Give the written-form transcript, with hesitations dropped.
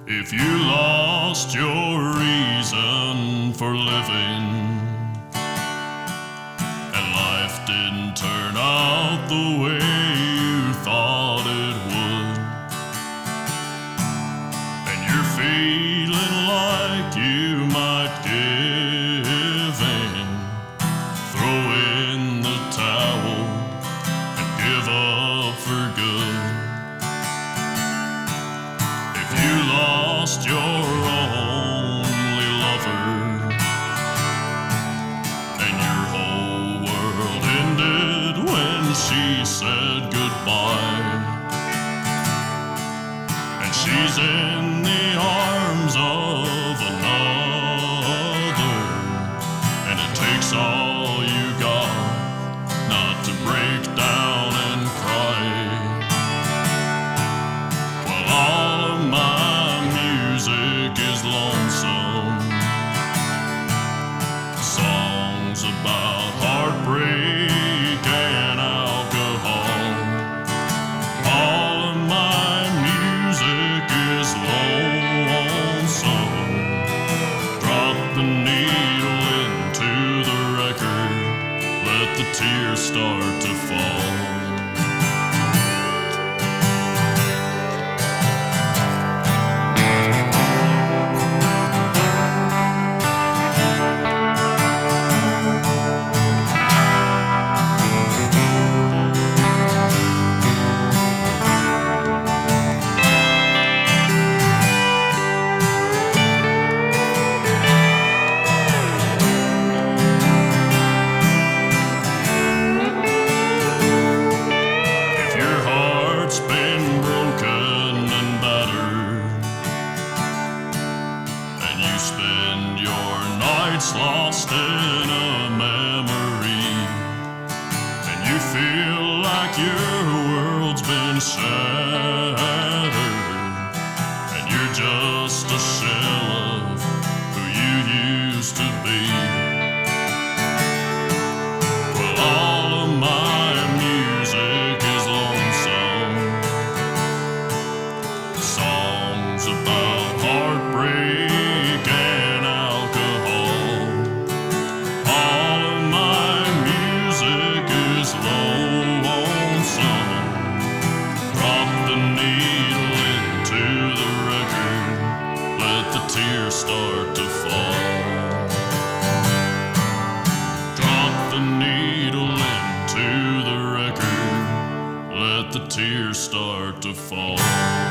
If you lost your reason for living and life didn't turn out the way you thought it would, and you're feeling like you might give in, throw in the towel and give up for good. If you lost your only lover and your whole world ended when she said goodbye, and she's in the arms of another, and it takes all you got not to break down and cry. Well, all of my music is lonesome, songs about heartbreak and alcohol. All of my music is lonesome. Drop the needle into the record, let the tears start to fall. Spend your nights lost in a memory, and you feel like your world's been shattered, and you're just a shell of who you used to be. Well, all of my music is lonesome, songs about heartbreak and alcohol. All of my music is lonesome. Drop the needle into the record, let the tears start to fall. Drop the needle into the record, let the tears start to fall.